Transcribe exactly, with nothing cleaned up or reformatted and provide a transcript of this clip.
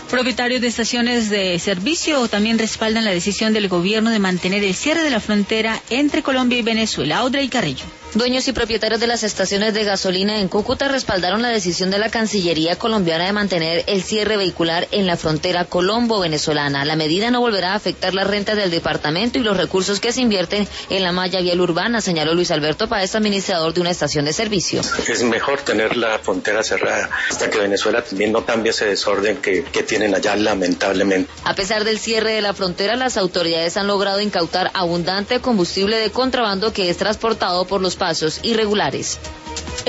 Propietarios de estaciones de servicio también respaldan la decisión del gobierno de mantener el cierre de la frontera entre Colombia y Venezuela. Audrey Carrillo. Dueños y propietarios de las estaciones de gasolina en Cúcuta respaldaron la decisión de la Cancillería colombiana de mantener el cierre vehicular en la frontera colombo-venezolana. La medida no volverá a afectar las rentas del departamento y los recursos que se invierten en la malla vial urbana, señaló Luis Alberto Páez, administrador de una estación de servicio. Es mejor tener la frontera cerrada hasta que Venezuela también no cambie ese desorden que, que tienen allá, lamentablemente. A pesar del cierre de la frontera, las autoridades han logrado incautar abundante combustible de contrabando que es transportado por los pasos irregulares.